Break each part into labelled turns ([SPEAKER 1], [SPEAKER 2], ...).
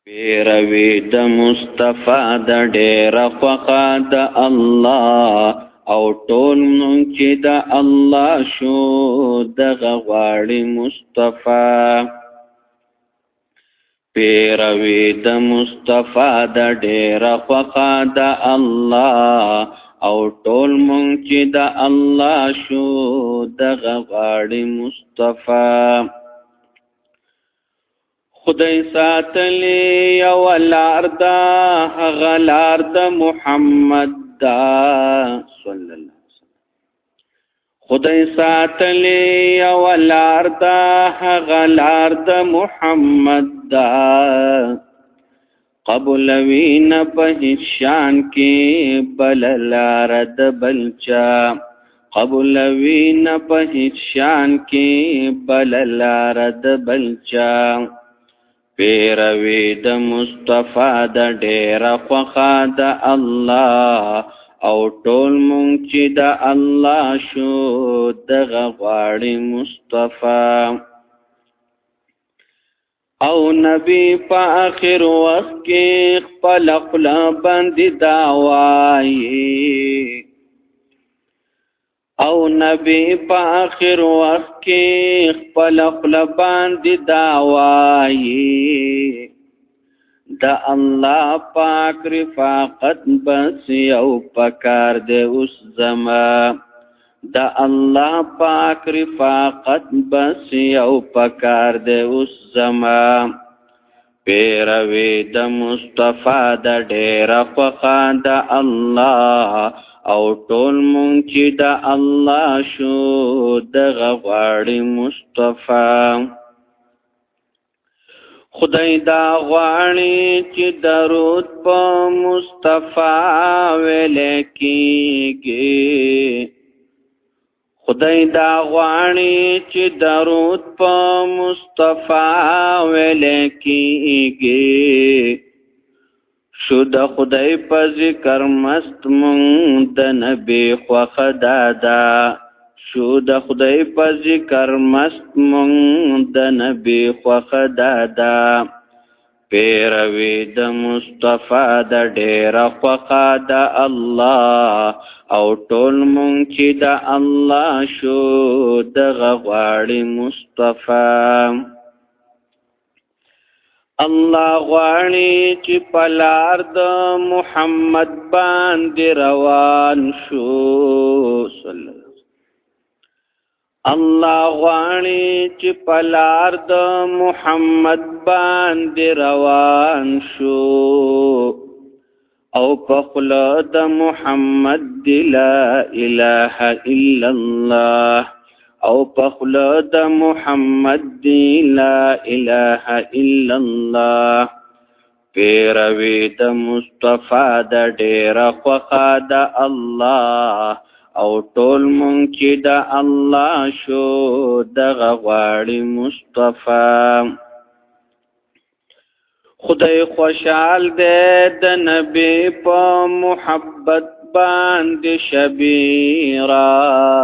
[SPEAKER 1] پیروي د مصطفی د ډېره خوښه د الله او ټول مونږ چې د الله شو دغه غواړي مصطفی. پیروي د مصطفی د ډېره خوښه د الله او ټول مونږ چې د الله شو دغه غواړي مصطفی. خدای ساتلی یو لار دا هغه لار د محمد دا صلی الله علیه وسلم. خدای ساتلی یو لار دا هغه لار د محمد دا قبولوي نه په هیڅ شان کې بل لار د بلچا. قبولوي نه په هیڅ شان کې بل لار د بلچا. پیروي د مصطفی د ډېره خوښه د الله او ټول مونږ چې د الله شو دغه غواړي مصطفی. او نبی په آخر وخت کې خپل خوله باندې دا وایي. او نبی په آخر وخت کې خپل خوله باندې دا وایي. د الله پاک رفاقت بس یو پکار دی اوس زما. د الله پاک رفاقت بس یو پکار دی اوس زما. پیروي د مصطفی د ډېره خوښه د الله او ټول مونږ چې د الله شو دغه غواړي مصطفی. خدای دا غواړي چې درود په مصطفی ویل کېږي. خدای دا غواړي چې درود په مصطفی ویل کېږي. شو د خدای په ذکر مست مونږ د نبی خوښه دادا. شو د خدای په ذکر مست مونږ د نبی خوښه دادا. پیروي د مصطفی د ډېره خوښه د الله او ټول مونږ چې د الله شو دغه غواړي مصطفی. الله غواړي چې په لار د محمد باندې روان شو صلی الله. الله غواړي چې په لار د محمد باندې روان شو او په خوله د محمد لا اله الا الله. او په خوله د محمد لا اله الا الله. پیروي د مصطفی د ډېره خوښه د الله او ټول مونږ چې د الله شو دغه غواړي مصطفی. خدای خوشحال دی د نبی په محبت باندې شبیرا.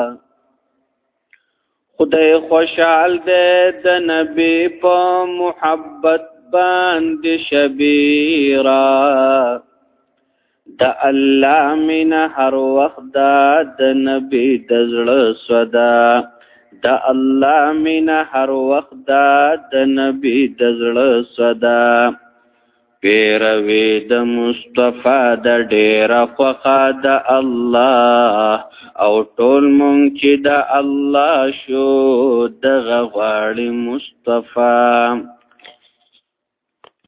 [SPEAKER 1] خدای خوشحال دی د نبی په محبت باندې شبیرا. د الله مینه هر وخت د نبی د زړه سودا. د الله مینه هر وخت د نبی د زړه سودا. پیروي د مصطفی د ډېره خوښه د الله او ټول مونږ چې د الله شو دغه غواړي مصطفی.